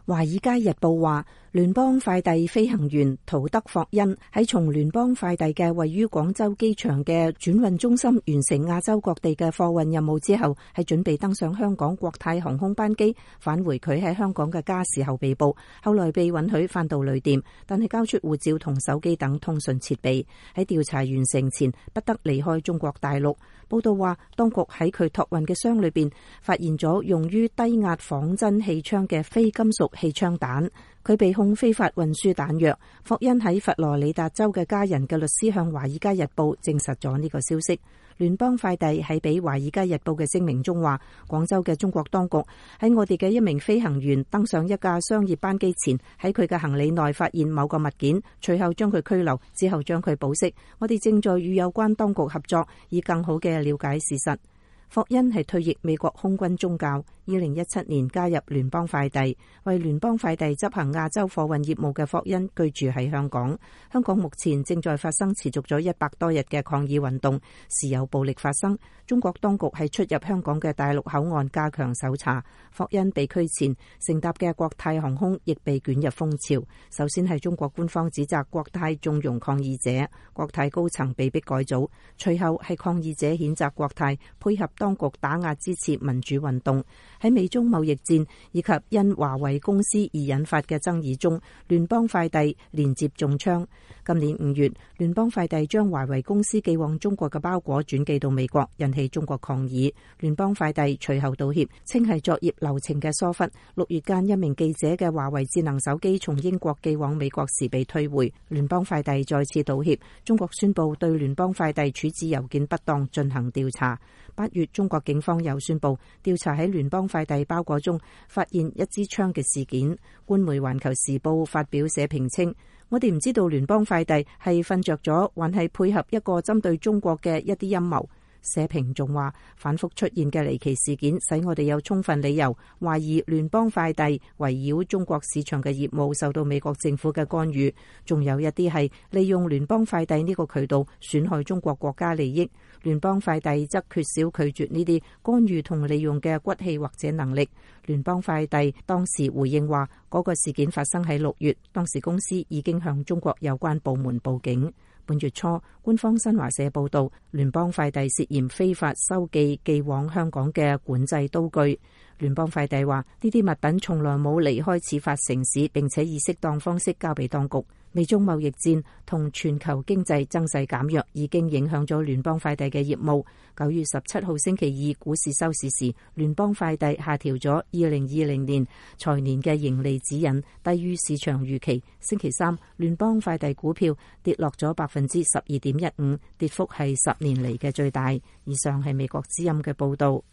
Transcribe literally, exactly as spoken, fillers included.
《華爾街日報》話，聯邦快遞飛行員陶德霍恩喺從聯邦快遞嘅位於廣州機場嘅轉運中心完成亞洲各地嘅貨運任務之後，係準備登上香港國泰航空班機返回佢喺香港嘅家時候被捕，後來被允許返到旅店，但係交出護照同手機等通訊設備。喺調查完成前不得離開中國大陸。報道話，當局喺佢託運嘅箱裏邊發現咗用於低壓仿真氣槍嘅非金屬氣槍彈。佢被控非法運輸彈藥。霍恩喺佛羅里達州嘅家人嘅律師向《華爾街日報》證實咗呢個消息。聯邦快遞喺俾《華爾街日報》嘅聲明中話，廣州嘅中國當局喺我哋嘅一名飛行員登上一架商業班機前，喺佢嘅行李內發現某個物件，隨後將佢拘留，之後將佢保釋。我哋正在與有關當局合作，以更好嘅了解事實。霍恩係退役美國空軍中校，二零一七年加入聯邦快遞，為聯邦快遞執行亞洲貨運業務嘅霍恩居住喺香港。香港目前正在發生持續咗一百多日嘅抗議運動，時有暴力發生。中國當局喺出入香港嘅大陸口岸加強搜查。霍恩被拘前乘搭嘅國泰航空亦被捲入風潮。首先係中國官方指責國泰縱容抗議者，國泰高層被迫改組，隨後係抗議者譴責國泰配合當局打壓支持民主運動。喺美中貿易戰以及因華為公司而引發嘅爭議中，聯邦快遞連接中槍。今年五月，聯邦快遞將華為公司寄往中國嘅包裹轉寄到美國，引起中國抗議。聯邦快遞隨後道歉，稱係作業流程嘅疏忽。六月間，一名記者嘅華為智能手機從英國寄往美國時被退回，聯邦快遞再次道歉。中國宣布對聯邦快遞處置郵件不當進行調查。八月，中國警方又宣布調查喺聯邦快遞包裹中發現一支槍嘅事件。官媒《環球時報》發表社評稱，我哋唔知道聯邦快遞係瞓着咗，還係配合一個針對中國嘅一啲陰謀。社評仲話，反覆出現嘅離奇事件使我哋有充分理由懷疑聯邦快遞圍繞中國市場嘅業務受到美國政府嘅干預，仲有一啲係利用聯邦快遞呢個渠道損害中國國家利益。聯邦快遞則缺少拒絕呢啲干預同利用嘅骨氣或者能力。聯邦快遞當時回應話，嗰個事件發生喺六月，當時公司已經向中國有關部門報警。本月初，官方新華社報道，聯邦快遞涉嫌非法收寄寄往香港嘅管制刀具。聯邦快遞話，呢啲物品從來冇離開始發城市，並且以適當方式交俾當局。美中貿易戰同全球經濟增勢減弱已經影響咗聯邦快遞嘅業務。九月十七號星期二股市收市時，聯邦快遞下調咗二零二零年財年嘅盈利指引，低於市場預期。星期三，聯邦快遞股票跌落咗百分之十二點一五，跌幅係十年嚟嘅最大。以上係美國之音嘅報道。